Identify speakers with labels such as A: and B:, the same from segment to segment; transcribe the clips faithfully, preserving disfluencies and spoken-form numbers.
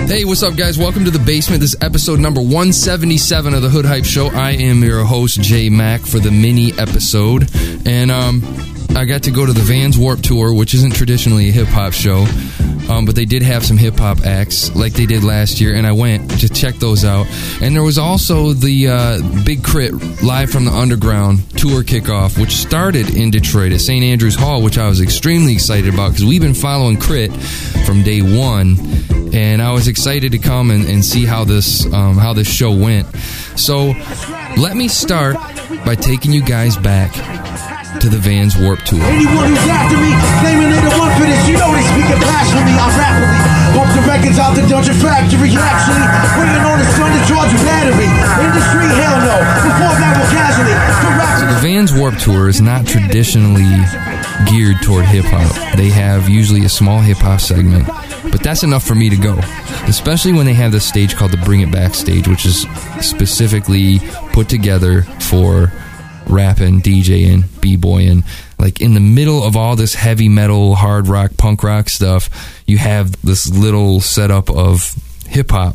A: Hey, what's up, guys? Welcome to The Basement. This is episode number one seventy-seven of the Hood Hype Show. I am your host, Jay Mack, for the mini episode. And um, I got to go to the Vans Warped Tour, which isn't traditionally a hip-hop show. Um, but they did have some hip-hop acts like they did last year, and I went to check those out. And there was also the uh, Big Crit Live from the Underground tour kickoff, which started in Detroit at Saint Andrews Hall, which I was extremely excited about because we've been following Crit from day one, and I was excited to come and, and see how this um, how this show went. So let me start by taking you guys back to the Vans Warped Tour.
B: Anyone who's after me, claiming they the one for this, you know they speaking passionately. I rapidly bump the records out the Dungeon Factory. Actually, waiting on the sun to charge a battery. Industry, hell no. Before that, we're casually.
A: So the Vans Warped Tour is not traditionally geared toward hip-hop. They have usually a small hip-hop segment, but that's enough for me to go, especially when they have this stage called the Bring It Back stage, which is specifically put together for rapping, DJing, b-boying. Like in the middle of all this heavy metal, hard rock, punk rock stuff, you have this little setup of hip-hop.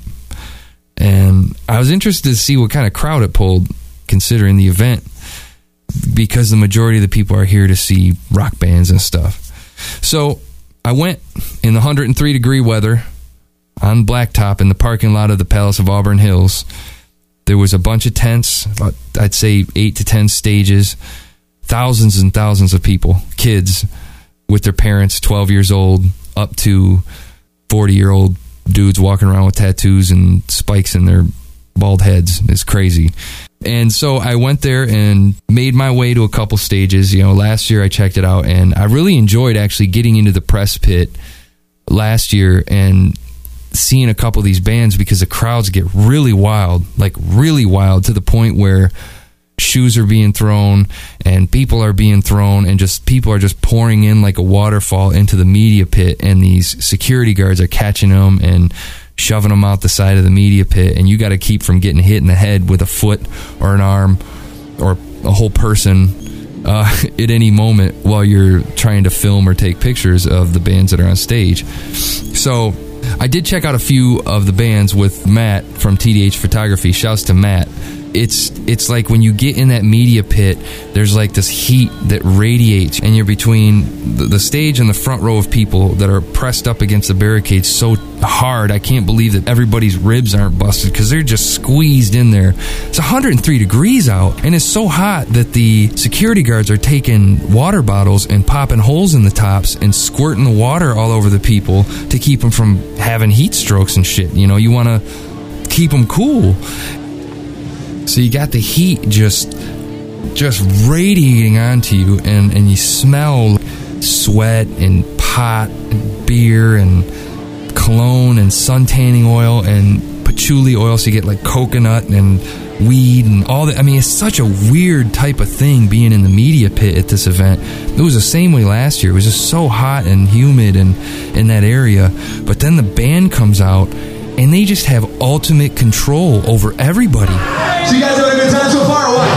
A: And I was interested to see what kind of crowd it pulled, considering the event, because the majority of the people are here to see rock bands and stuff. So I went in the one hundred three degree weather on blacktop in the parking lot of the Palace of Auburn Hills. There was a bunch of tents, about, I'd say eight to ten stages, thousands and thousands of people, kids with their parents, twelve years old, up to forty-year-old dudes walking around with tattoos and spikes in their bald heads. It's crazy. And so I went there and made my way to a couple stages. You know, last year I checked it out, and I really enjoyed actually getting into the press pit last year and seeing a couple of these bands, because the crowds get really wild, like really wild, to the point where shoes are being thrown and people are being thrown and just people are just pouring in like a waterfall into the media pit, and these security guards are catching them and shoving them out the side of the media pit, and you got to keep from getting hit in the head with a foot or an arm or a whole person uh, at any moment while you're trying to film or take pictures of the bands that are on stage. So I did check out a few of the bands with Matt from T D H Photography. Shouts to Matt. It's it's like when you get in that media pit, there's like this heat that radiates, and you're between the, the stage and the front row of people that are pressed up against the barricades so hard. I can't believe that everybody's ribs aren't busted because they're just squeezed in there. It's one hundred three degrees out, and it's so hot that the security guards are taking water bottles and popping holes in the tops and squirting the water all over the people to keep them from having heat strokes and shit. You know, you want to keep them cool. So you got the heat just just radiating onto you, and, and you smell sweat and pot and beer and cologne and sun tanning oil and patchouli oil, so you get like coconut and weed and all that. I mean, it's such a weird type of thing being in the media pit at this event. It was the same way last year. It was just so hot and humid and in that area. But then the band comes out, and they just have ultimate control over everybody.
B: So you guys having a good time so far or what?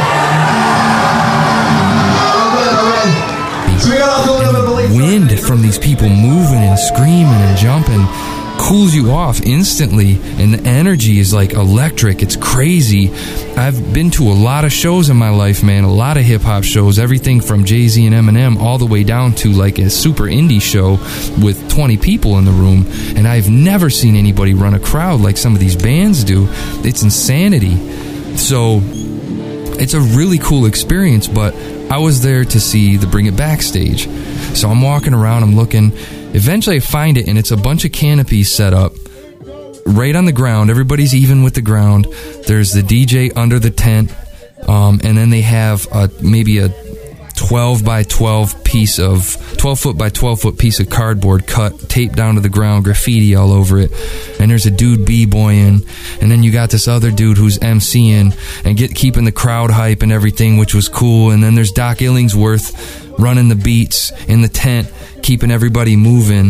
B: So we got all going up the
A: wind from these people moving and screaming and jumping cools you off instantly, and the energy is like electric. It's crazy. I've been to a lot of shows in my life, man, a lot of hip-hop shows, everything from Jay-Z and Eminem all the way down to like a super indie show with twenty people in the room, and I've never seen anybody run a crowd like some of these bands do. It's insanity. So it's a really cool experience, but I was there to see the Bring It Back stage. So I'm walking around, I'm looking. Eventually I find it, and it's a bunch of canopies set up right on the ground. Everybody's even with the ground. There's the D J under the tent, um, and then they have a, maybe a twelve by twelve piece of twelve foot by twelve foot piece of cardboard cut, taped down to the ground, graffiti all over it. And there's a dude b-boying, and then you got this other dude who's emceeing and get keeping the crowd hype and everything, which was cool. And then there's Doc Illingsworth running the beats in the tent, keeping everybody moving.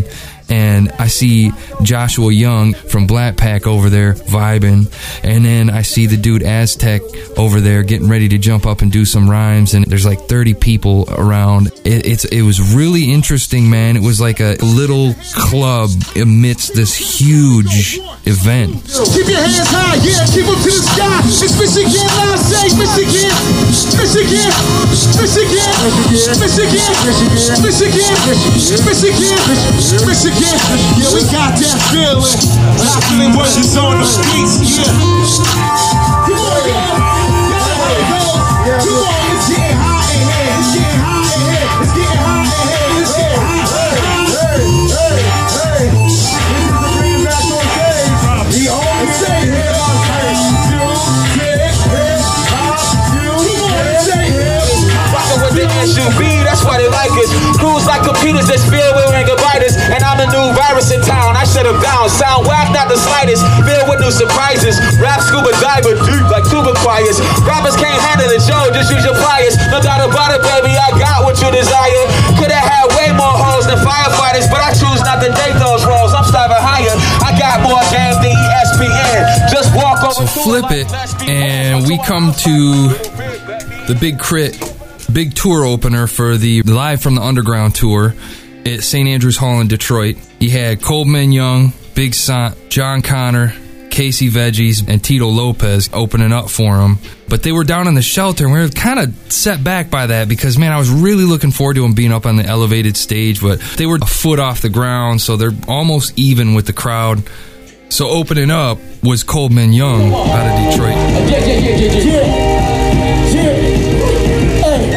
A: and I see Joshua Young from Black Pack over there vibing, and then I see the dude Aztec over there getting ready to jump up and do some rhymes, and there's like thirty people around. It, it's it was really interesting, man. It was like a little club amidst this huge event.
C: Keep your hands high, yeah, keep them to the sky. It's Michigan, I say Michigan, Michigan, Michigan, Michigan, Michigan, Michigan, Michigan, Michigan. Yeah, we got that feeling. Happening when it's on the streets, yeah. Come on, yeah. Come on, it's getting hot in here. It's getting hot in here. It's getting hot in here. It's getting hot. Hey, hey, hey. This is the Green Back on stage. The only say hip hop. You get hip hop. You get hip hop. Rockin' with the S U V, that's why they like us. Crews like computers that's filled with ringovitis. And I'm the new virus in town. I shut them down. Sound whack, not the slightest. Filled with new surprises. Rap scuba diver, deep like tuba choirs. Rappers can't handle it, yo. Just use your pliers. No doubt about it, baby. I got what you desire. Could have had way more hoes than firefighters, but I choose not to date those roles. I'm striving higher. I got more game than E S P N. Just walk over.
A: So flip it, and we come to the Big Crit, big tour opener for the Live from the Underground tour at Saint Andrews Hall in Detroit. He had Coleman Young, Big Sant, John Connor, Casey Veggies, and Tito Lopez opening up for him. But they were down in the shelter, and we were kind of set back by that because, man, I was really looking forward to them being up on the elevated stage, but they were a foot off the ground, so they're almost even with the crowd. So opening up was Coleman Young out of Detroit.
C: Yeah, yeah, yeah, yeah, yeah. Yeah. Hey.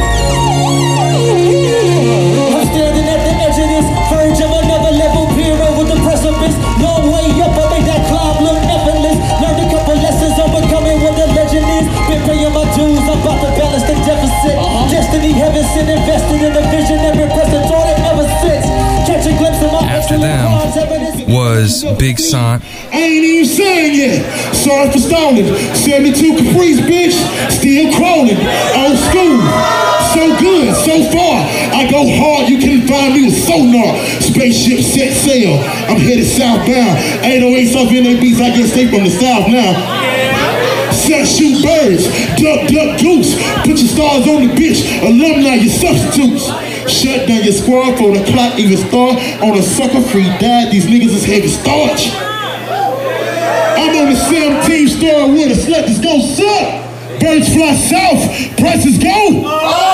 C: I'm standing at the edge of this verge of another level, peer over the precipice. Long way up, I made that climb look effortless. Learned a couple lessons on becoming what the legend is. Been paying my dues, I'm about to balance the deficit. Uh-huh. Destiny, heaven sent, invested in a vision, never pressed a thought it ever since. Catch a glimpse of my
A: after them was Big Sant.
B: I ain't even saying yet. Sorry for stalling. seventy-two Caprice, bitch. Still crawling. Old school. So good, so far. I go hard, you can't find me with sonar. Spaceship set sail. I'm headed southbound. eight oh eights off N A Bs, I guess they from the south now. Set shoot birds. Duck, duck, goose. Put your stars on the bitch. Alumni, your substitutes. Shut down your squad for the clock even start on a sucker free diet. These niggas is heavy starch. I'm on the seventeen story with a slut that's gon' suck. Birds fly south, prices go.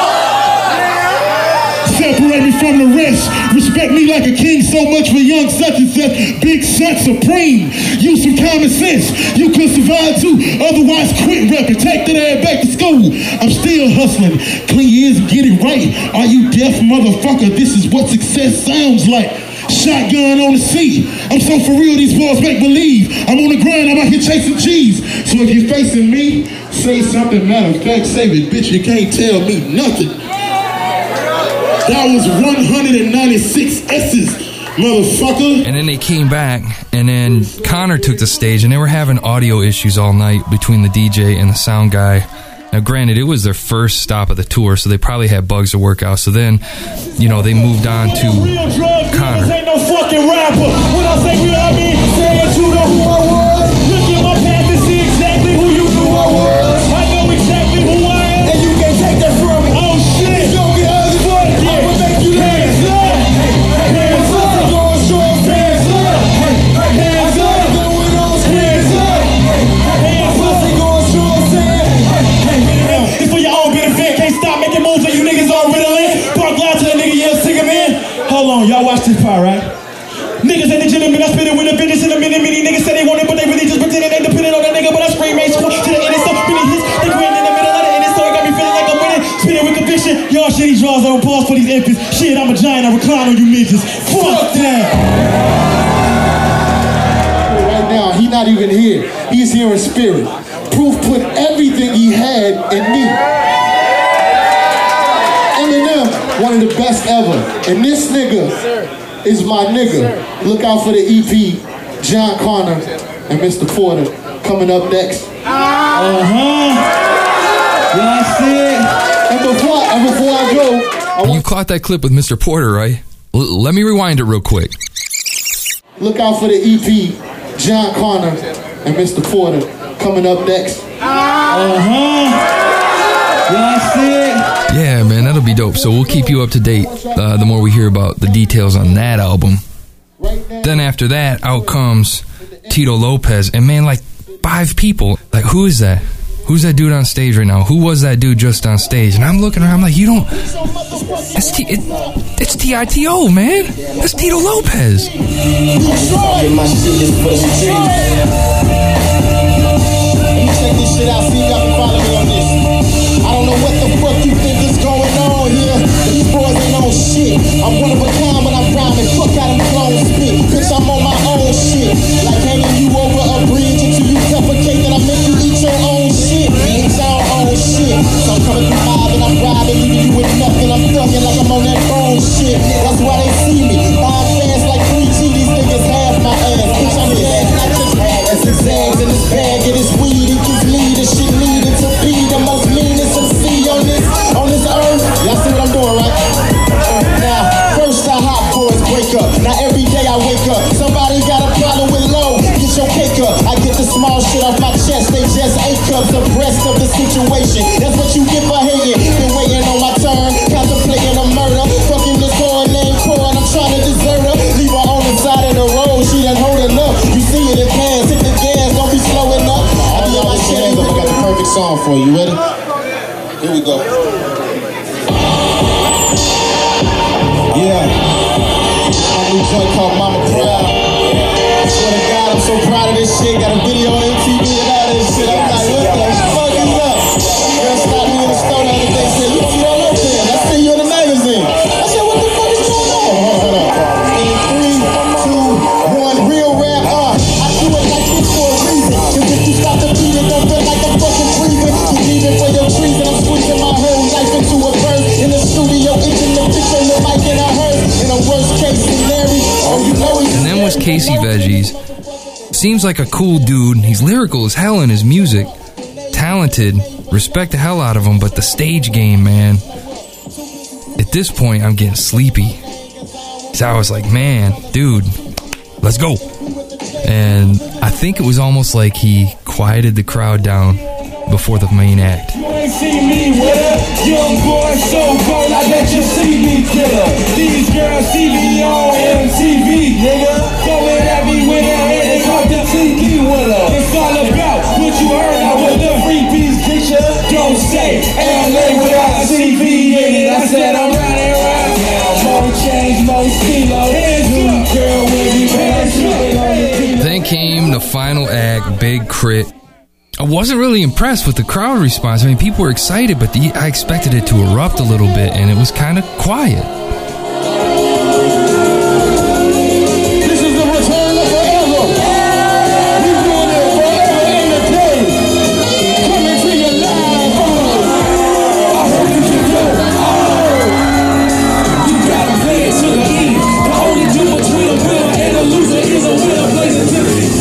B: Separate me from the rest. Respect me like a king, so much for young such and such. Big set supreme. Use some common sense. You could survive too. Otherwise, quit rapping. Take that ass back to school. I'm still hustling. Clean your ears and get it right. Are you deaf, motherfucker? This is what success sounds like. Shotgun on the seat. I'm so for real, these boys make believe. I'm on the grind, I'm out here chasing G's. So if you're facing me, say something. Matter of fact, save it, bitch. You can't tell me nothing. That was one hundred ninety-six S's, motherfucker.
A: And then they came back, and then Connor took the stage, and they were having audio issues all night between the D J and the sound guy. Now, granted, it was their first stop of the tour, so they probably had bugs to work out. So then, you know, they moved on to Connor.
C: Ain't no fucking rapper. When I say real, I mean saying you know who I was. Look at my past and see exactly who you knew I was. I know exactly who I am, and you can't take that from me. Oh shit, don't get ugly, but yeah. I'ma make you hands up. Hands up, going strong, hands up. Hands up, going on, hands up. Hands up, going strong, hands up. It's for your own benefit. Can't stop making moves like you niggas on Ritalin. Park loud to the nigga, yeah, sick him in. Hold on, y'all watch this part, right? Niggas ain't legitimate, I spit it with a business in a minute. Many niggas say they want it, but they really just pretending they dependent on that nigga. But I scream, ain't squat to the end, so many hits. They win in the middle of the end, so it got me feeling like I'm winning. Spitting with conviction. Y'all shitty draws, I don't pause for these infants. Shit, I'm a giant, I recline on you niggas. Fuck that. Right now, he not even here. He's here in spirit. Proof put everything he had in me. Eminem, one of the best ever. And this nigga is my nigga. Look out for the E P, John Connor and Mister Porter coming up next. Uh-huh. That's it. And before, and before I go, I
A: you caught that clip with Mister Porter, right? L- let me rewind it real quick.
D: Look out for the E P, John Connor and Mister Porter coming up next.
C: Uh-huh. That's it.
A: Yeah, man, that'll be dope. So we'll keep you up to date uh, the more we hear about the details on that album. Then after that, out comes Tito Lopez. And man, like five people. Like, who is that? Who's that dude on stage right now? Who was that dude just on stage? And I'm looking around, I'm like, you don't... It's, T- it, it's T I T O, man. That's Tito Lopez.
D: Check this shit out, see if y'all can follow me on this. I don't know what the fuck you think is going on here. These boys ain't on shit. I'm one of a kind when I'm rhyming. Fuck out them clones spit. Bitch, I'm on my own shit. Like hanging you over a bridge until you suffocate. That I make you eat your own shit. Eat your own shit. So I'm coming through live and I'm riding, leaving you with nothing. I'm thugging like I'm on that phone shit. That's why they see me. Buying fans like three G. These niggas half my ass. Bitch, I'm gas, not just half. That's his zags in his bag. It is weed. It gives me the shit needed to be the most meanest M C on this, on this earth. Y'all see what I'm doing, right? Now, first the hot boys break up. Now every day I wake up. Somebody got a problem with low. Get your cake up. I get the small shit off my chest. They just eight cups abreast of the situation. That's what you get for hating. Been waiting on my turn. Contemplating a murder. Fucking this whore named Core and I'm trying to desert her. Leave her on the side of the road. She done holding up. You see it in pants. Hit the gas. Don't be slowing up. I be on my shit. I got the perfect song for you. Ready? Here we go. Yeah. My new joint called Mama Proud. Swear to God, I'm so proud of this shit. Got a video on M T V and all this shit. I'm like, what the fuck is up? Girl stopped me in the store the other day and said, you see all up there? I see you in the magazine. I said, what the fuck is going on? Hold on, hold on. In three, two, one, real rap. Uh, I do it like this for a reason. Cause if you stop the beat, it don't feel like I'm fucking breathing. You need it for your treason. I'm squeezing my whole life into a verse. In the studio, itching the picture, the mic in a hearse. In a worst case scenario, oh, you know he's...
A: And then was Casey Veggies. Seems like a cool dude. He's lyrical as hell in his music. Talented. Respect the hell out of him. But the stage game, man. At this point, I'm getting sleepy. So I was like, man, dude, let's go. And I think it was almost like he quieted the crowd down before the main act.
C: You ain't see me with a young boy so cold, I bet you see me killer. These girls see me on M T V, nigga. Going everywhere and they come to T V with her. It's all about what you heard out with the free piece picture. Don't say L A without a T V in it. I said I'm riding around now. More change, more kilo. New girl with me, man.
A: Then came the final act, Big Crit. I wasn't really impressed with the crowd response. I mean, people were excited, but the, I expected it to erupt a little bit, and it was kind of quiet.
D: This is the return of forever. We doing it forever and a day. Coming to you live. I heard you can do it. Oh, you gotta play it to the end. The only difference between a winner and a loser is a winner plays a difference.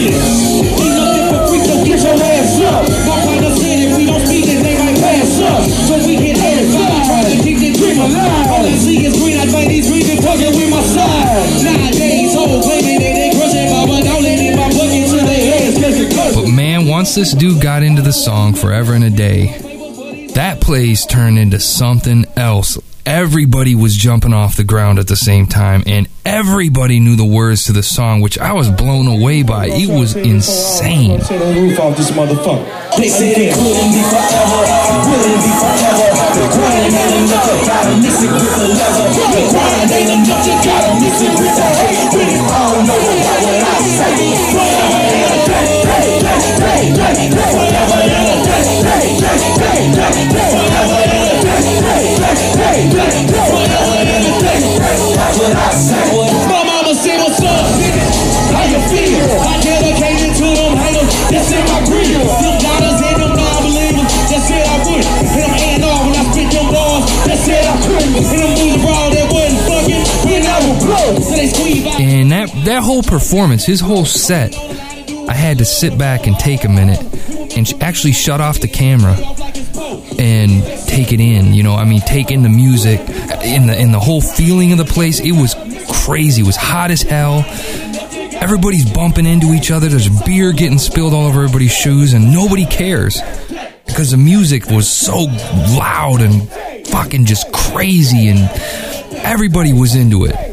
D: Get your ass up. My partner said if we don't speak, then they might pass up. So we can air five. Try to keep the dream alive. All I see is green. I find these reasons fucking with my side. Nowadays, whole claiming that they crushing my butt. Don't let it my bucket to their heads. Cause it cuts.
A: But man, once this dude got into the song Forever and a Day, that place turned into something else. Everybody was jumping off the ground at the same time, and everybody knew the words to the song, which I was blown away by. It was insane.
C: Tear the roof off this motherfucker.
E: They said it couldn't be forever, wouldn't be forever. The grind ain't enough, you gotta mix it with the leather. The grind ain't enough, you gotta mix it with the hate. With it all over, why would I say forever and a day, day, day, day, day, day, forever and a day, day, day, day, day, day, forever and a day, day, day, day, day, forever and a day, day, why would I say?
C: My mama said, what's up, nigga? How you feel? I dedicated to them haters, that's in my grill. Them dollars and them non-believers, that said I would. And them A and R when I spit them bars, that said I couldn't. And them moves abroad that wasn't fucking, when I would blow. So they squeeze out.
A: And that, that whole performance, his whole set, I had to sit back and take a minute and actually shut off the camera and take it in. You know, I mean, take in the music, in the in the whole feeling of the place. It was crazy. It was hot as hell. everybody's bumping into each other. There's beer getting spilled all over everybody's shoes, and nobody cares because the music was so loud and fucking just crazy, and everybody was into it.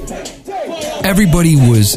A: Everybody was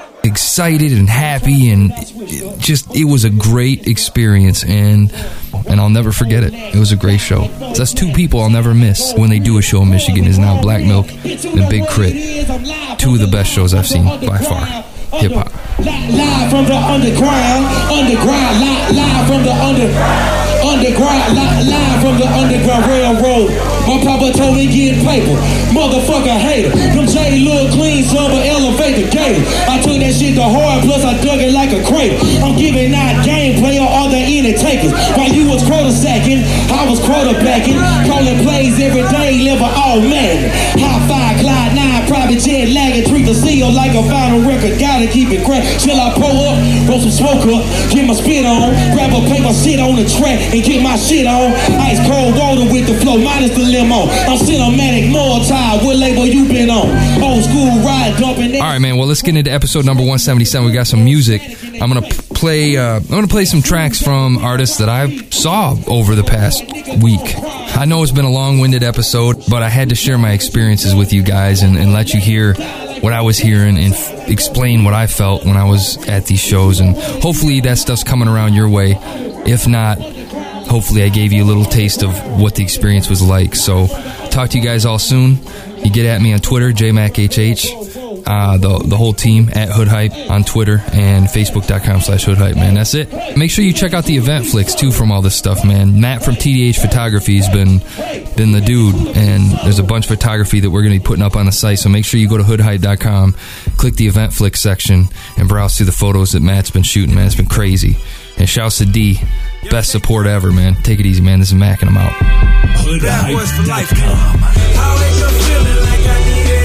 A: excited and happy, and it just it was a great experience, and and I'll never forget it. It was a great show. So that's two people I'll never miss when they do a show in Michigan. Is now Black Milk and Big Crit, two of the best shows I've seen by far. Hip hop.
C: Live from the underground, underground, live, live from the under, underground, live, live from the underground railroad. My papa told me get paper, motherfucker hater. Them J look clean, so I'ma elevate the gator. I took that shit to hard, plus I dug it like a crate. I'm giving out gameplay or other any takers. While you was quarter sacking, I was quarterbacking, calling plays every day, live all man. High five, Clyde nine, private jet lagging, treat the seal like a vinyl record. Gotta keep it cracked. Till I pull up, roll some smoke up, get my spit on, grab a paper, sit on the track, and get my shit on. Ice cold water with the flow, minus the limo. I'm cinematic, more tired. What label you been on? Old school ride, dumping.
A: All right, man. Well, let's get into episode number one seventy-seven. We got some music. I'm gonna play. Uh, I'm gonna play some tracks from artists that I saw over the past week. I know it's been a long-winded episode, but I had to share my experiences with you guys and, and let you hear what I was hearing and f- explain what I felt when I was at these shows, and hopefully that stuff's coming around your way. If not, hopefully I gave you a little taste of what the experience was like. So talk to you guys all soon. You get at me on Twitter, J Mac H H, uh, the the whole team at Hood Hype on Twitter, and Facebook.com slash Hood Hype, man. That's it. Make sure you check out the event flicks too from all this stuff, man. Matt from T D H Photography has been been the dude, and there's a bunch of photography that we're going to be putting up on the site, so make sure you go to hood hype dot com, click the event flicks section, and browse through the photos that Matt's been shooting, man. It's been crazy. And shouts to D, best support ever, man. Take it easy, man. This is Mac, and I'm out.
E: hood hype dot com. How they just feeling like I need it.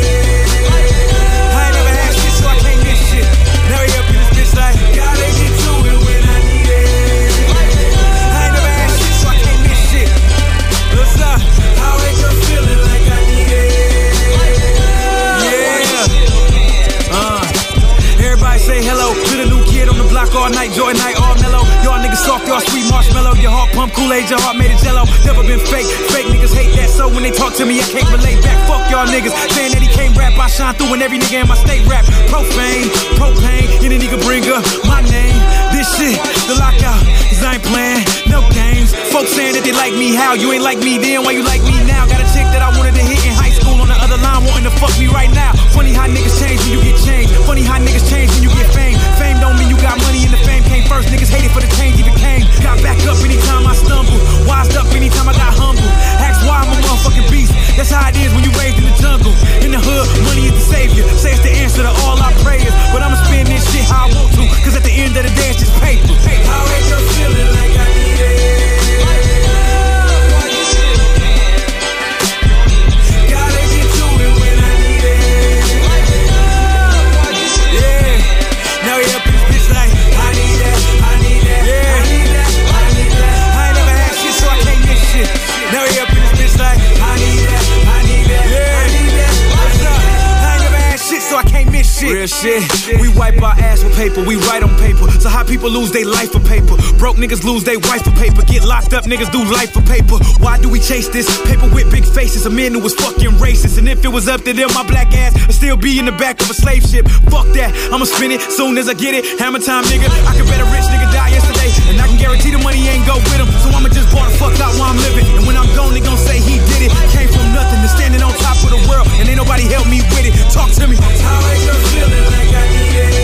E: I ain't never had shit, so I can't miss shit. Now we up in this bitch like, gotta get to it when I need it. I ain't never had shit, so I can't miss shit. What's up? How they just feeling like I need it. Yeah. Uh. Everybody say hello to the new kid on the block all night, Jordan night, all mellow. Y'all niggas soft, y'all sweet marshmallow. Your heart pump Kool-Aid, your heart made of jello. Never been fake, fake niggas hate that. So when they talk to me, I can't relate back. Fuck y'all niggas, saying that he can't rap. I shine through and every nigga in my state rap. Profane, propane, any nigga bring up my name. This shit, the lockout, cause I ain't playing no games. Folks saying that they like me, how? You ain't like me then, why you like me now? Got a chick that I wanted to hit in high school on the other line, wanting to fuck me right now. Funny how niggas change when you get changed. Funny how niggas change when you get fame. Fame don't mean you got money and the fame came first. Niggas hated for the change even came. Got back up anytime I stumble. Wised up anytime I got humble. Ask why I'm a motherfucking beast. That's how it is when you raised in the jungle. In the hood, money is the savior. Say it's the answer to all our prayers. But I'ma spend this shit how I want to. Cause at the end of the day it's just paper. How they just feeling like I need it. Gotta get to it when I need it. Yeah. Now we up in this bitch like I need that, I need that, yeah. I need that, I need that. I ain't never had shit, so I can't miss shit. Now we up in this bitch like I need that, I need that, yeah. I need that. What's up? I ain't never had shit, so I can't miss shit. Real shit. We wipe our ass with paper, we write on paper. So how people lose their life for paper? Broke niggas lose their wife for paper. Get locked up, niggas do life for paper. Why do we chase this? Paper with big faces, a man who was fucking racist. And if it was up to them, my black ass would still be in the back of a slave ship. Fuck that, I'ma spin it soon as I get it. Hammer time, nigga. I can bet a rich nigga die yesterday, and I can guarantee the money ain't go with him. So I'ma just ball the fuck out while I'm living. And when I'm gone, they gon' say he did it. Came from nothing to standing on top of the world, and ain't nobody help me with it. Talk to me. How I just feeling like I need it.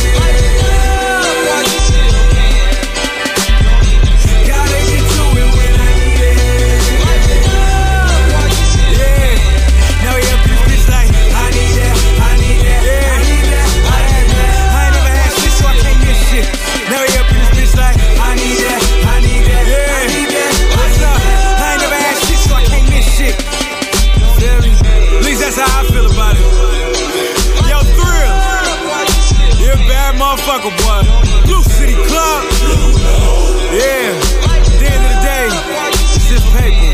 E: Gotta get to it when I need it. Yeah. Now we up in this bitch like I need that, I need that, yeah. I need that, I need that. I ain't never had shit, so I can't miss shit. Now we up in this bitch like I need that, I need that, yeah. I need that. What's up? I ain't never had shit, so I can't miss shit. Feel me? At least that's how I feel about it. Yo, Thrill, you're a bad motherfucker, boy. Blue City Club. Yeah. At the end of the day, it's just paper.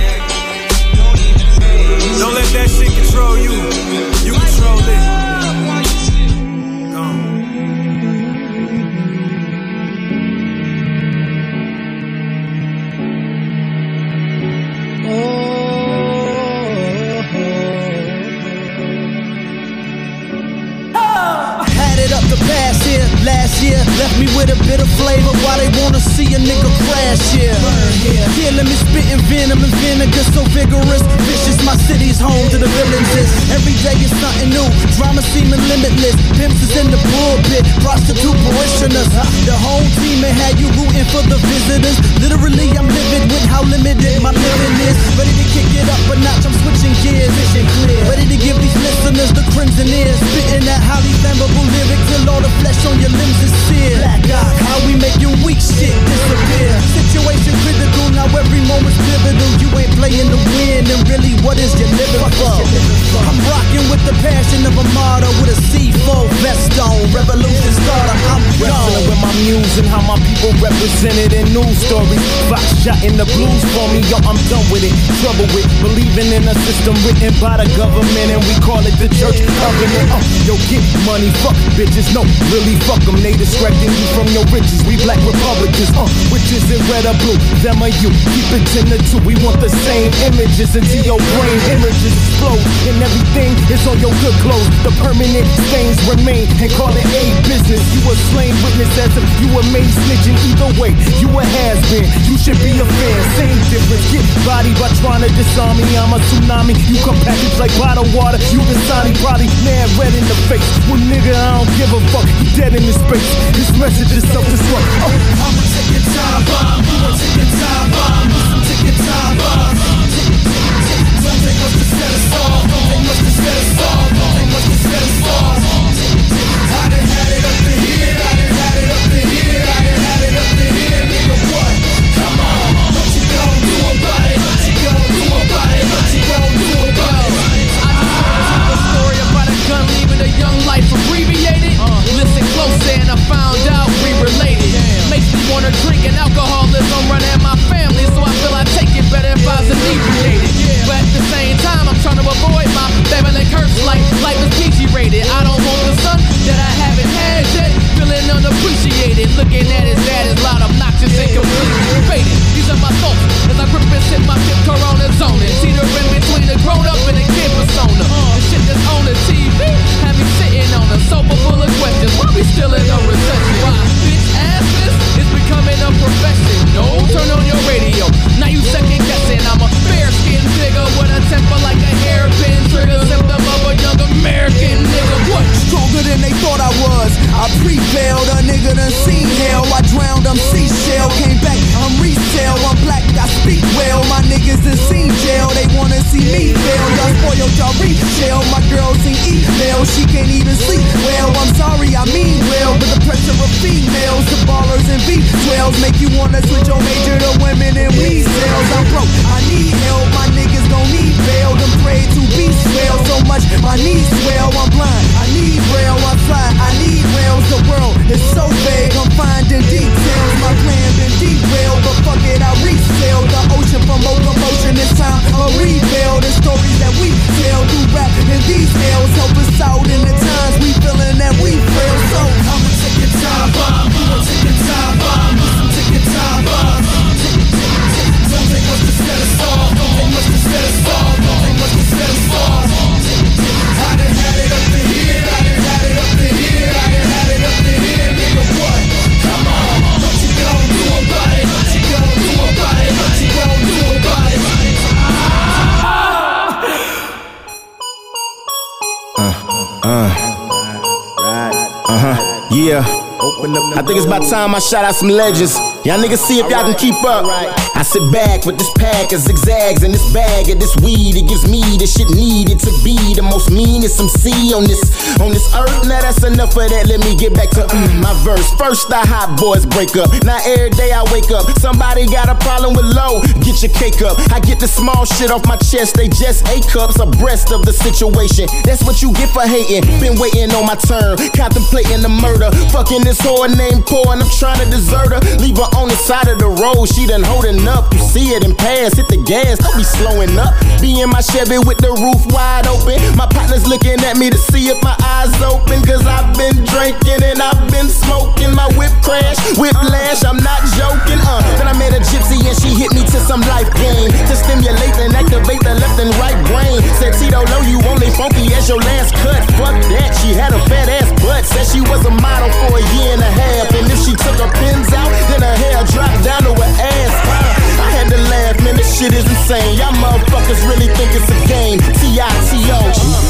E: Don't let that shit control you. You control it. Gone.
F: me with a bit of flavor. Why they wanna see a nigga crash here? Yeah, let me spit in venom and vinegar so vigorous, vicious. My city's home to the villains. Every day is something new. Drama seeming limitless. Pimps is in the pulpit, prostitute parishioners. The whole team may have you rooting for the visitors. Literally, I'm livid with how limited my living is. Ready to kick it up a notch, I'm switching gears. Ready to give these listeners the crimson ears. Spitting that highly flammable lyric till all the flesh on your limbs is seared. Black eye, how we make your weak shit disappear. Situation critical, now every moment's pivotal. You ain't playing to win, and really, what is your living for? I'm rocking with the passion of a martyr with a C four vest on. Revolution starter, I'm
C: wrestling with my muse and how my people represented in news stories. Fox shot in the blues for me, yo, I'm done with it. Trouble with believing in a system written by the government, and we call it the church covenant. Uh, yo, get money, fuck bitches, no, really fuck them. They distracting you from your riches. We black Republicans, uh, witches in red or blue, them or you. Keep it ten to two. We want the same images until your brain hemorrhages explode, and everything is on your good clothes. The permanent stains remain, and call it a business. You a slain witness as if you were made snitching. Either way, you a has-been. You should be a fan. Same difference. Get bodied by trying to disarm me. I'm a tsunami. You come packaged like bottled water. You the Sonny, probably mad red in the face. Well, nigga, I don't give a fuck. You dead in this space. This message is self-destruct. Oh.
E: I'ma take your time bomb. I'ma take your time bomb. Take your time bomb. Don't take much to set us off. Don't take much to set us off. Don't take much to set us off. I done had it up to here. I done had it up to here. I done had it up to here. Nigga, what? Come on. What you gon' do about it? What you gon' do about it? What you gon' do about it?
G: I just told a story about a gun leaving a young life abbreviated. Uh, listen closer and I found out we related. Makes me wanna drink and alcoholism run at my family, so I feel I take it better if I was inebriated. But at the same time, I'm trying to avoid my family curse like life is P G rated. I don't want the son that I haven't had yet, feeling unappreciated. Looking at his dad is loud, obnoxious, and completely faded. These are my thoughts as I grip and sip my tip Corona zone. Teetering between a grown up and a kid persona. The shit that's on the T V have me sitting on a sofa full of questions. Why we still in a recession? Why bitch ass this is becoming a profession? No, turn on your radio. Now you second guessing. I'm a fair skinned figure with a temper like a hairpin trigger. Symptom of a young American nigga. What?
F: Stronger than they thought I was. I prevailed, a nigga done seen hell. I drowned, I'm seashell. Came back, I'm resale. I'm black, I speak well. My niggas done seen jail. They wanna see me fail. Y'all spoiled, y'all resell. My girl seen email. She can't even sleep well. I'm sorry, I mean well. But the pressure of females, the ballers and V twelves make you wanna switch your major to women and weed sales. I'm broke, I need help. My niggas don't need bail. Them pray to be swell so much. My knees swell, I'm blind. I need rail, I fly. I need rails. The world is so vague. I'm finding details. My plan been derailed, but fuck it, I resell the ocean from locomotion. It's time a rebuild. The stories that we tell through rap and these tales help us out in the times we feeling that we fail. So
E: I'ma take your time bomb. I'ma take your time bomb. Take your time bomb. Don't take much to set us off. Don't take much to set us off. Don't take much to set us off. I done had it up to here. I done had it up to here. I done had it up to here. Nigga, what? Come on. What you gon' do about it? What you gon' do about it? What you gon' do about it?
D: Uh, uh, uh-huh, yeah. I think it's about time I shout out some legends. Y'all niggas see if y'all can keep up. I sit back with this pack of zigzags and this bag of this weed. It gives me the shit needed to be the most meanest M C on this on this earth. Now that's enough of that. Let me get back to mm, my verse. First the hot boys break up. Now every day I wake up, somebody got a problem with low. Get your cake up. I get the small shit off my chest. They just A cups abreast of the situation. That's what you get for hating. Been waiting on my turn, contemplating the murder. Fucking this whore named Poor, and I'm trying to desert her. Leave her on the side of the road. She done holding up. You see it and pass. Hit the gas. Don't be slowing up. Be in my Chevy with the roof wide open. My partner's looking at me to see if my eyes open. Cause I've been drinking and I've been smoking. My whip crash, whiplash. I'm not joking. Uh, then I met a gypsy and she hit me to some life game to stimulate and activate the left and right brain. Said Tito Low, you only funky as your last cut. Fuck that. She had a fat ass butt. Said she was a model for a year and a half. And if she is insane. Y'all motherfuckers really think it's a game. T I T O.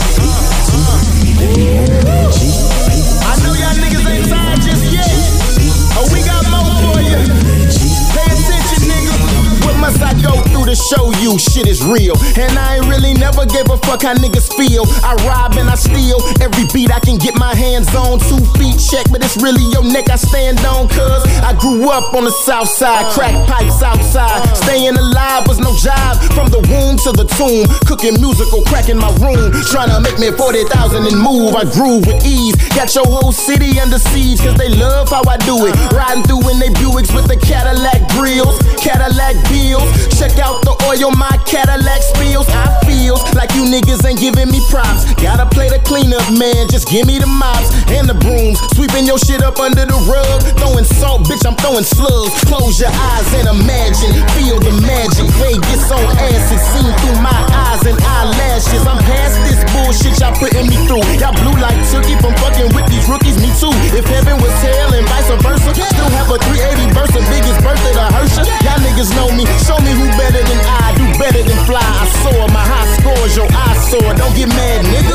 D: I know y'all niggas ain't tired just yet. Oh, we got more for you. Pay attention, nigga. What must I go through to show you shit is real? And I ain't really never gave a fuck how niggas feel. I rob and I steal every beat I can get my hands on. Two feet check, but it's really your neck I stand on. Cause I grew up on the south side, crack pipes outside. Staying alive was no job. From the womb to the tomb, cooking musical crack in my room. Trying to make me forty thousand and move. I groove with ease. Got your whole city under siege cause they love how I do it. Riding through in they Buicks with the Cadillac grills, Cadillac bills. Check out the oil my Cadillac spills. I feels like you niggas ain't giving me props. Gotta play the cleanup, man. Just give me the mops and the brooms. Sweeping your shit up under the rug. Throwing salt, bitch, I'm throwing slugs. Close your eyes and imagine. Feel the magic. Vegas on acid. Seen through my eyes and eyelashes. I'm past this bullshit y'all putting me through. Y'all blue like Tookie from fucking with these rookies. Me too. If heaven was hell and vice versa. Still have a three eighty verse. The biggest birthday to Herschel. Y'all niggas know me. Show me who better than I. Do better than fly. I soar. My high scores. Your eyesore. Don't get mad, nigga.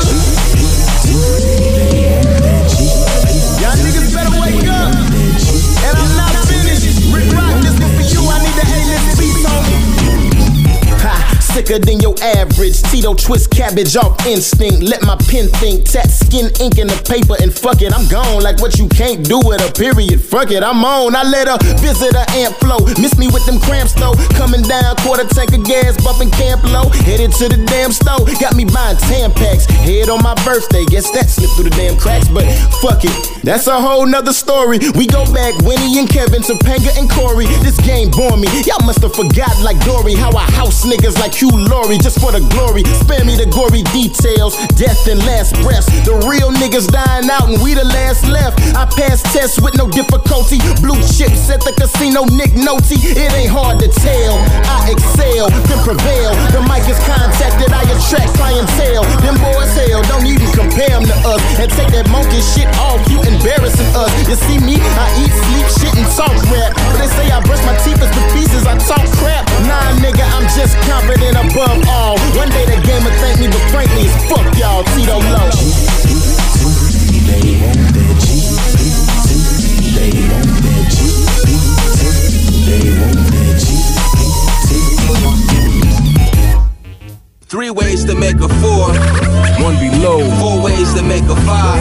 D: Y'all niggas better wake up. And I'm not finished. Rick Rock, this one for you. I need the A-list beats on me. Ha, sicker than your average. Tito twist cabbage off instinct. Let my pen think. Tat skin ink in the paper and fuck it. I'm gone like what you can't do with a period. Fuck it, I'm on. I let her visit her amp flow. Miss me with them cramps though. Coming down, quarter tank of gas, bumping Camp Low. Headed to the damn store. Got me buying Tampax. Head on my birthday. Guess that slipped through the damn cracks. But fuck it, that's a whole nother story. We go back, Winnie and Kevin, Topanga and Corey. This game bore me. Y'all must have forgot like Dory. How I house niggas like Hugh Laurie just for the glory. Spare me the gory details. Death and last breaths. The real niggas dying out and we the last left. I pass tests with no difficulty. Blue chips at the casino, Nick Nolte. It ain't hard to tell. I excel, then prevail. The mic is contacted, I attract clientele. Them boys hell, don't even compare them to us. And take that monkey shit off, you embarrassing us. You see me, I eat, sleep, shit, and talk rap. But they say I brush my teeth as the pieces, I talk crap. Nah, nigga, I'm just confident above all. One day the game will thank me, but frankly, it's fuck y'all, Tito Low. They want that G. They want that G. They want that G.
H: Three ways to make a four. One below. Four ways to make a five.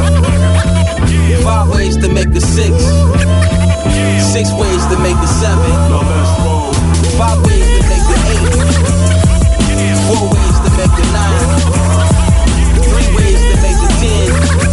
H: Five ways to make a six. Six ways to make a seven. Five ways to make a eight. Four ways to make a nine. Three ways to make a ten.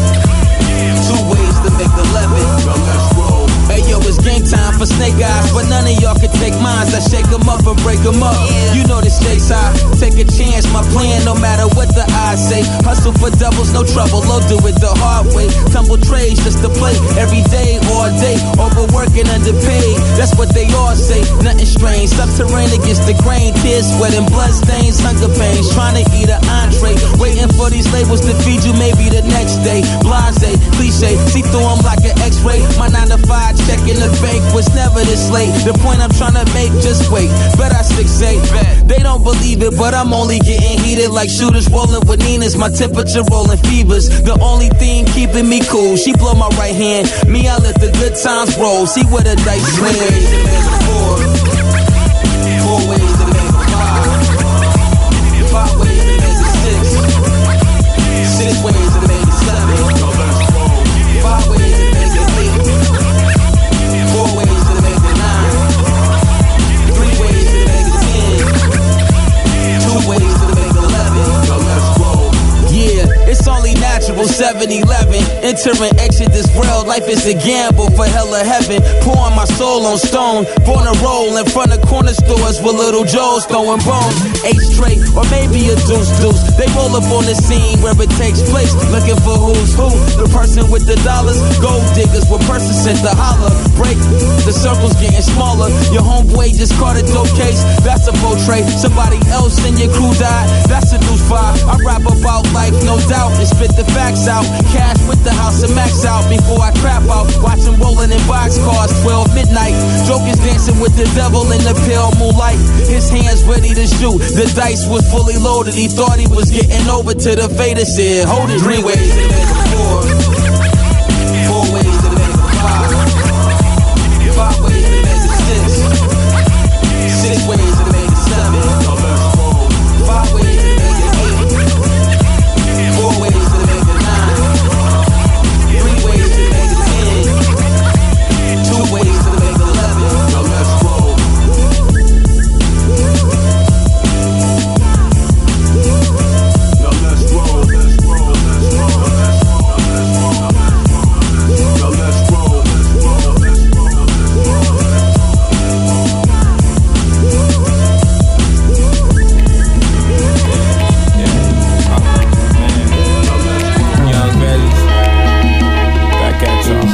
H: Two ways to make eleven. Hey yo, it's game time for snake eyes, but none of y'all can take mines. I shake them up and break them up. You know the stakes high. Take a chance, my plan, no matter what the odds say. Hustle for doubles, no trouble. I'll do it the hard way. Tumble trades just to play every day, all day. Overworking, underpaid. That's what they all say. Nothing strange. Subterranean against the grain. Tears, sweat, and blood stains. Hunger pains. Trying to eat an entree. Waiting for these labels to feed you maybe the next day. Blase, cliche. See through them like an x-ray. My nine to five check in the bank was never this late. The point I'm trying to make, just wait. Bet I six eight. They don't believe it, but I'm only getting heated like shooters rolling with Ninas. My temperature rolling fevers. The only thing keeping me cool. She blow my right hand. Me, I let the good times roll. See where the dice swing. Four ways to make a four. Four ways to make a five. Five ways to make a six. Six ways to make a seven. Five ways to make a eight. Four ways to make a nine. Three ways to make a ten. Two ways to make eleven. Yeah, it's only natural. seven eleven. Enter and exit this world. Life is a gamble for hell or heaven. Pouring my soul on stone. Born to roll in front of corner stores with little Joe's throwing bones. Eight straight or maybe a deuce deuce. They roll up on the scene where it takes place. Looking for who's who. The person with the dollars. Gold diggers with person sent to holler. Break. The circle's getting smaller. Your homeboy just caught a dope case. That's a portrait. Somebody else in your crew died. That's a deuce five. I rap about life, no doubt. And spit the facts out. Cash with the house and max out before I crap out. Watch them rolling in boxcars. twelve midnight. Jokers dancing with the devil in the pale moonlight. His hands ready to shoot. The dice was fully loaded. He thought he was getting over to the fader. Said, hold it. Three ways to make a four. Four ways to make a five. Five ways to make a six. Six ways to make a seven. Five ways to make an eight. Four ways to make a nine. Three ways to make a ten. Two ways to make eleven. Yo, let's roll. Yo, let's roll. Let's roll. Let's roll. Let's roll. Yo, let's roll. Let's roll. Let's
I: Young Veggies, back at y'all.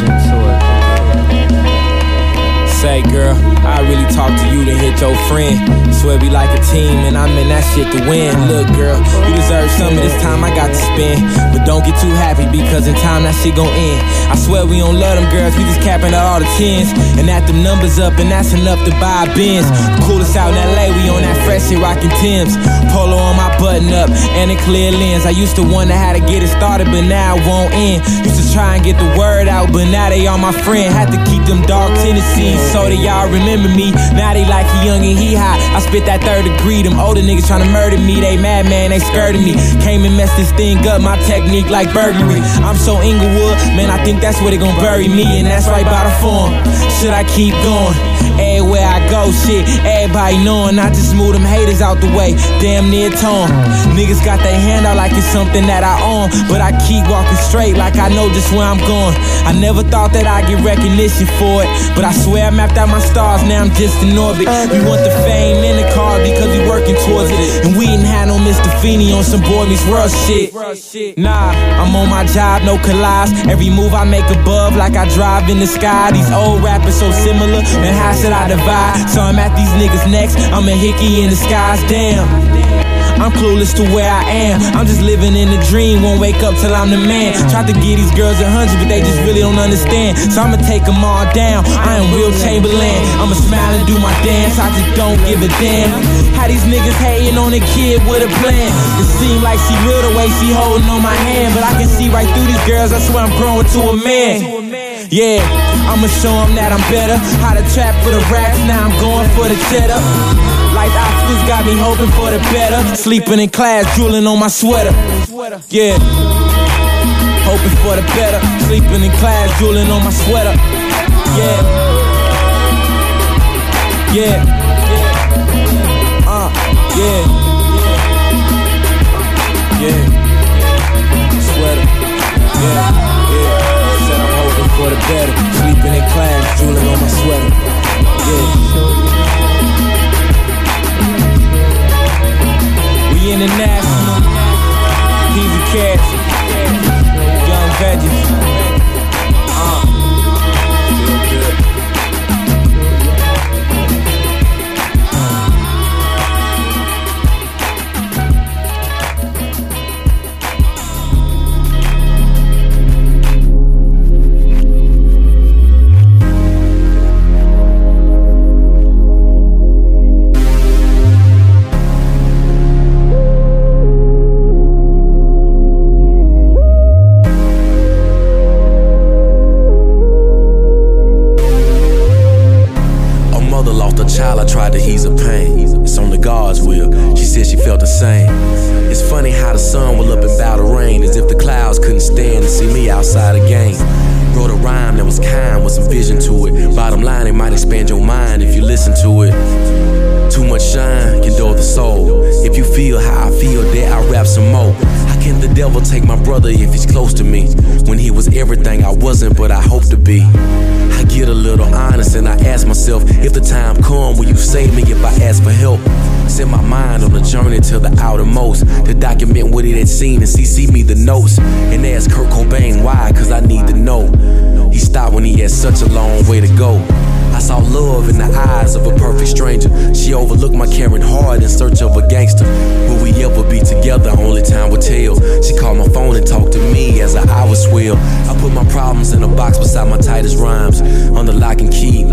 I: Say, girl, I really talk to you to hit your friend. Swear we like a team, and I'm in that shit to win. Look, girl, you deserve some of this time I got to spend, but don't get too happy because in time that shit gon' end. I swear we don't love them girls, we just capping out all the tens and add them numbers up, and that's enough to buy a Benz. Coolest out in L A, we on that fresh shit, rockin' Timbs. Polo on my button up and a clear lens. I used to wonder how to get it started, but now it won't end. Used to try and get the word out, but now they all my friend. Had to keep them dark Tennessees so that y'all remember me. Now they like he young and he hot. I spit that third degree. Them older niggas tryna murder me. They mad, man, they scared of me. Came and messed this thing up, my technique like burglary. I'm so Inglewood, man, I think that's where they gon' bury me, and that's right by the farm. Should I keep going? Everywhere I go, shit, everybody knowing. I just move them haters out the way, damn near torn. Niggas got their hand out like it's something that I own, but I keep walking straight like I know just where I'm going. I never thought that I'd get recognition for it, but I swear I mapped out my stars, now I'm just in orbit. We want the fame and the car because we working towards it, and we ain't had no Mister Feeney on some Boy Meets World shit. Nah, I'm on my job, no collage. Every move I make above like I drive in the sky. These old rappers so similar, man, how should I divide? So I'm at these niggas next, I'm a hickey in disguise, damn. I'm clueless to where I am. I'm just living in a dream, won't wake up till I'm the man. Tried to give these girls a hundred, but they just really don't understand. So I'ma take them all down, I am Will Chamberlain. I'ma smile and do my dance, I just don't give a damn. How these niggas hating on a kid with a plan. It seem like she real the way she holding on my hand, but I can see right through these girls, I swear I'm growing to a man. Yeah, I'ma show them that I'm better. How to trap for the racks, now I'm going for the cheddar. Life options got me hoping for the better. Sleeping in class, drooling on my sweater. Yeah, hoping for the better. Sleeping in class, drooling on my sweater. Yeah, yeah, uh, yeah, yeah, sweater. Yeah, yeah. Said I'm hoping for the better. Sleeping in class, drooling on my sweater. Yeah. We international, he's a cat, young veggies. Uh, feel good.
J: Child, I tried to ease her pain. It's only God's will. She said she felt the same. It's funny how the sun will up and bow to rain, as if the clouds couldn't stand to see me outside again. Wrote a rhyme that was kind with some vision to it. Bottom line, it might expand your mind if you listen to it. Too much shine can dull the soul. If you feel how I feel, there I rap some more. How can the devil take my brother if he's close to me, when he was everything I wasn't but I hope to be? I get a little honest and I ask myself, if the time come, will you save me if I ask for help? Set my mind on a journey to the outermost, to document what it had seen and C C me the notes, and ask Kurt Cobain why, cause I need to know. He stopped when he had such a long way to go. I saw love in the eyes of a perfect stranger. She overlooked my caring heart in search of a gangster. Will we ever be together? Only time will tell. She called my phone and talked to me as her hours swell. I put my problems in a box beside my tightest rhymes, under lock and key, buried deep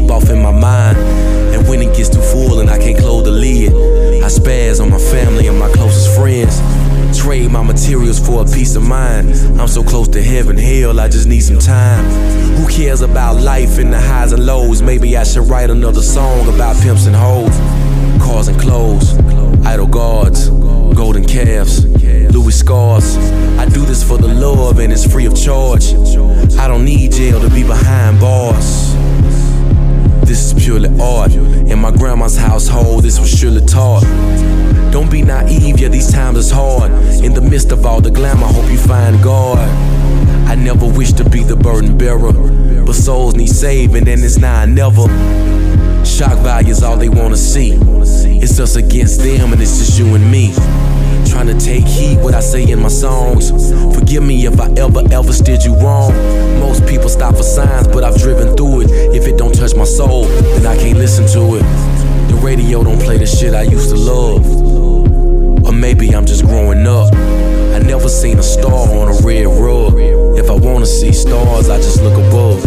J: sleep off in my mind. And when it gets too full and I can't close the lid, I spaz on my family and my closest friends. Trade my materials for a peace of mind. I'm so close to heaven, hell, I just need some time. Who cares about life and the highs and lows? Maybe I should write another song about pimps and hoes, cars and clothes, idol gods, golden calves, Louis scars. I do this for the love and it's free of charge. I don't need jail to be behind bars. This is purely art. In my grandma's household, this was surely taught. Don't be naive, yeah, these times is hard. In the midst of all the glamour, hope you find God. I never wish to be the burden bearer, but souls need saving, and it's now or never. Shock value is all they wanna see. It's us against them, and it's just you and me. Trying to take heed what I say in my songs. Forgive me if I ever, ever steered you wrong. Most people stop for signs, but I've driven through it. If it don't touch my soul, then I can't listen to it. The radio don't play the shit I used to love. Or maybe I'm just growing up. I never seen a star on a red rug. If I wanna see stars, I just look above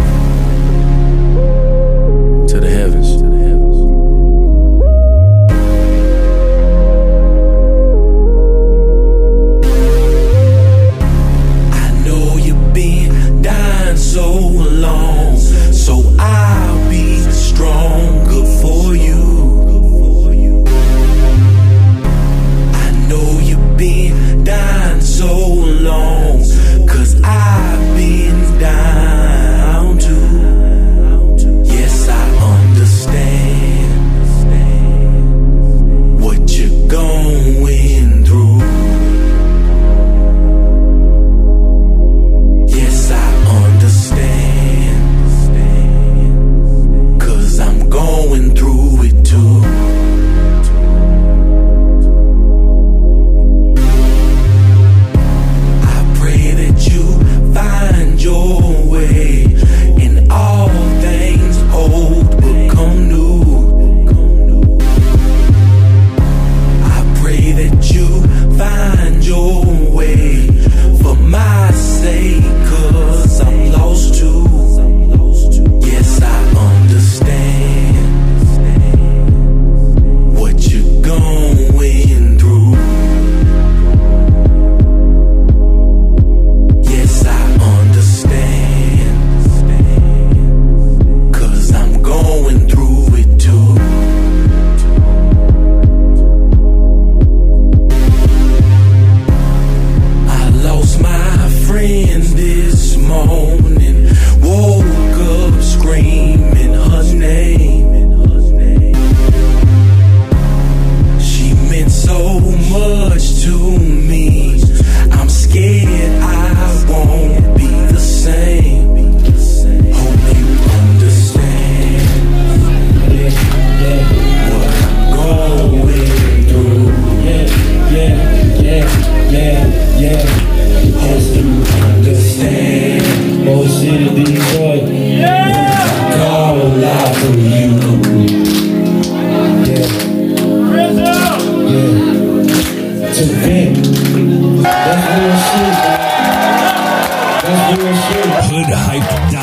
J: to the heavens.
E: So long, so I'll be stronger for you. I know you've been dying so long, cause I've been down too. Yes, I understand what you're going through. Yes, I going through it too. I pray that you find your way, and all things old become new. I pray that you find your way for my sake, cause I'm lost too. Yes, I understand going through. Yes, I understand, cause I'm going through it too. I lost my friend this morning, woke up screaming her name. So much to me, I'm scared I won't be the same. Hope you understand what I'm going through. Yeah, yeah, yeah, yeah, yeah. Hope you understand. Oh, city Detroit, yeah. Call out for you. To vent. That's real shit. That's real shit.
K: Hood Hype.